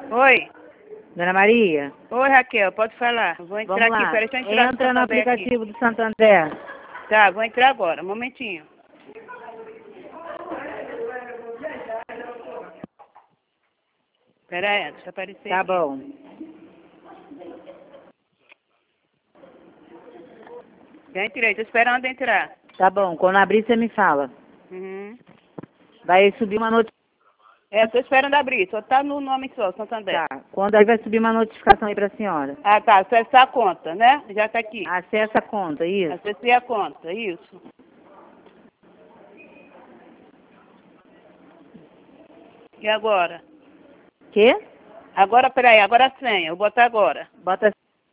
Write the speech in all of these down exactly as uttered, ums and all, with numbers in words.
Oi. Dona Maria? Oi, Raquel, pode falar. Vou entrar Vamos aqui, lá. peraí, deixa eu entrar Entra no aplicativo aqui. do Santo André. Tá, vou entrar agora, um momentinho. Peraí, deixa eu aparecer Tá aqui. bom. Já entrei, tô esperando entrar. Tá bom. Quando abrir, você me fala. Uhum. Vai subir uma notificação. É, tô esperando abrir, só tá no nome só, Santander. Tá. Quando aí vai subir uma notificação aí pra senhora. Ah, tá, acessar a conta, né? Já tá aqui. Acessa a conta, isso. Acessei a conta, isso. E agora? Quê? Agora, peraí, agora a senha, eu vou botar agora. Bota.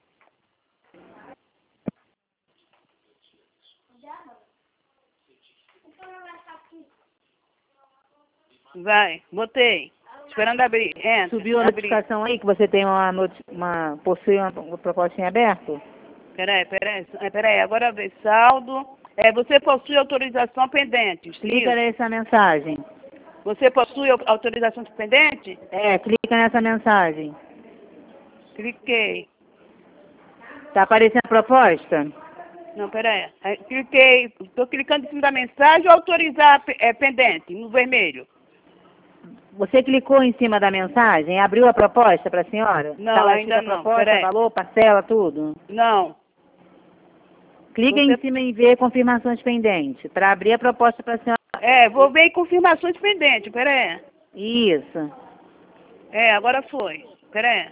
Vai, botei. Esperando abrir. Entra. Subiu a abrir. notificação aí que você tem uma, noti uma possui uma, uma proposta em aberto? Peraí, peraí, é, peraí, agora vê saldo. É, você possui autorização pendente. Clica Isso. nessa mensagem. Você possui au- autorização pendente? É, clica nessa mensagem. Cliquei. Tá aparecendo a proposta? Não, peraí. Aí, cliquei. Estou clicando em cima da mensagem ou autorizar pe- é, pendente, no vermelho. Você clicou em cima da mensagem, abriu a proposta para a senhora? Não, Tá lá ainda escrita a não. proposta, Peraí. valor, parcela, tudo? Não. Clica Você... em cima em ver confirmações pendentes, para abrir a proposta para a senhora. É, vou ver confirmações pendentes, peraí. Isso. É, agora foi. Peraí.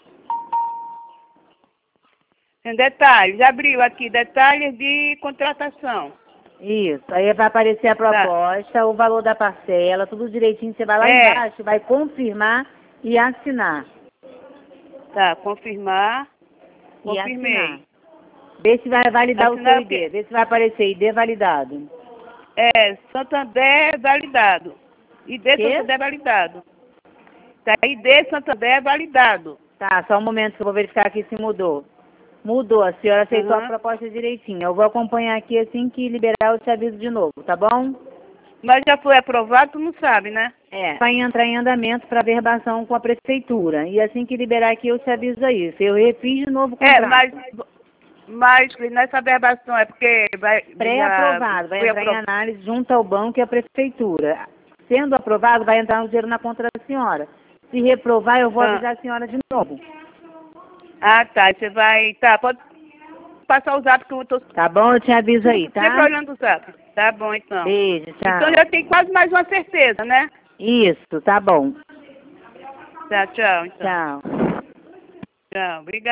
Tem detalhes, abriu aqui, detalhes de contratação. Isso. Aí vai aparecer a proposta, tá. O valor da parcela, tudo direitinho. Você vai lá É. embaixo, vai confirmar e assinar. Tá, confirmar. E Confirmei. assinar. Vê se vai validar Assinar o seu o quê? I D. Vê se vai aparecer I D validado. É, Santander validado. I D Quê? Santander validado. Tá, I D Santander validado. Tá, só um momento que eu vou verificar aqui se mudou. Mudou, a senhora aceitou Uhum. a proposta direitinho. Eu vou acompanhar aqui assim que liberar, eu te aviso de novo, tá bom? Mas já foi aprovado, tu não sabe, né? É. Vai entrar em andamento para verbação com a prefeitura. E assim que liberar aqui, eu te aviso aí. Eu refiz de novo o contrato. É, mas, mas nessa verbação é porque vai... Pré-aprovado, vai entrar aprov... em análise junto ao banco e à prefeitura. Sendo aprovado, vai entrar um dinheiro na conta da senhora. Se reprovar, eu vou ah. avisar a senhora de novo. Ah, tá. Você vai... Tá, pode passar o zap que eu tô... Tá bom? Eu te aviso aí, tá? Sempre olhando o zap. Tá bom, então. Beijo, tchau. Então já tem quase mais uma certeza, né? Isso, tá bom. Tá, tchau, então. Tchau. Tchau, obrigada.